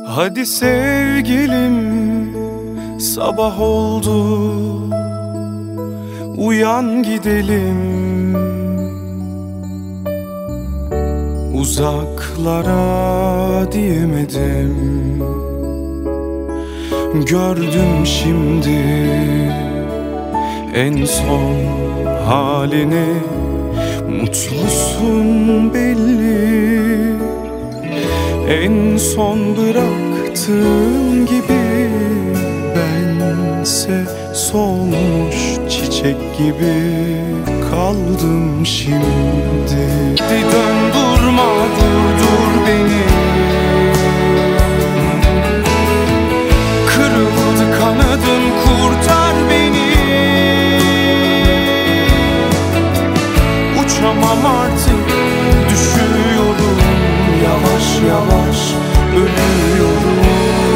Hadi sevgilim, sabah oldu, uyan gidelim uzaklara diyemedim. Gördüm şimdi en son halini, mutlusun belli. En son bıraktığım gibi bense solmuş çiçek gibi kaldım şimdi. Hadi dön, durma, durdur beni. Kırıldı kanadım, kurtar beni. Uçamam artık, düşüyorum, yavaş yavaş ölüyorum.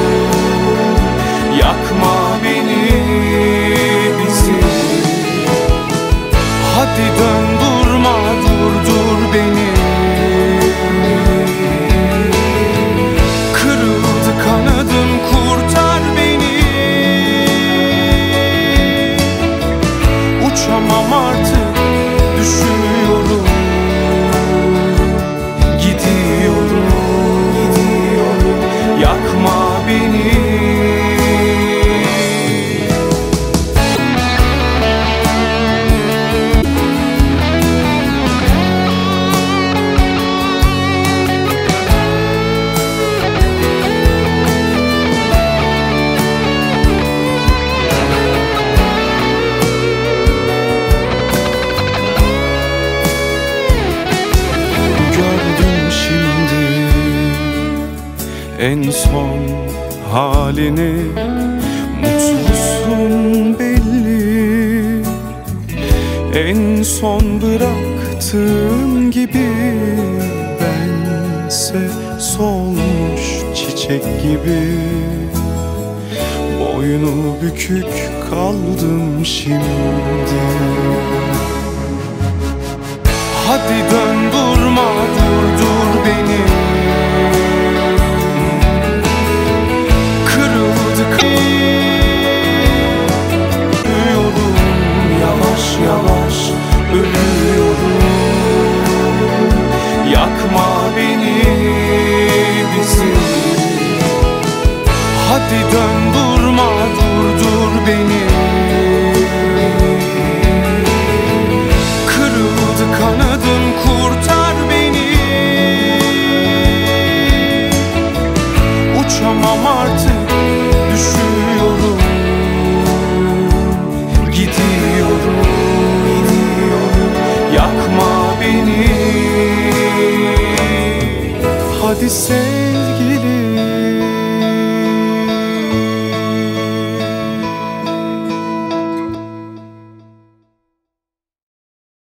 Yakma beni, bizi. Hadi dön, durma, durdur beni. Kırıldı kanadım, kurtar beni. Uçamam artık, düşüyorum. Yakma beni. Gördüm şimdi en son halini, mutlusun belli. En son bıraktığım gibi bense solmuş çiçek gibi. Boynu bükük kaldım şimdi. Hadi dön, durma, durdur beni. Yavaş ölüyorum. Yakma beni, bizi. Hadi dön, durma, durdur beni. Kırıldı kanadım, kurtar beni. Uçamam artık, düşüyorum. Gidiyorum. Yakma beni. Hadi sev.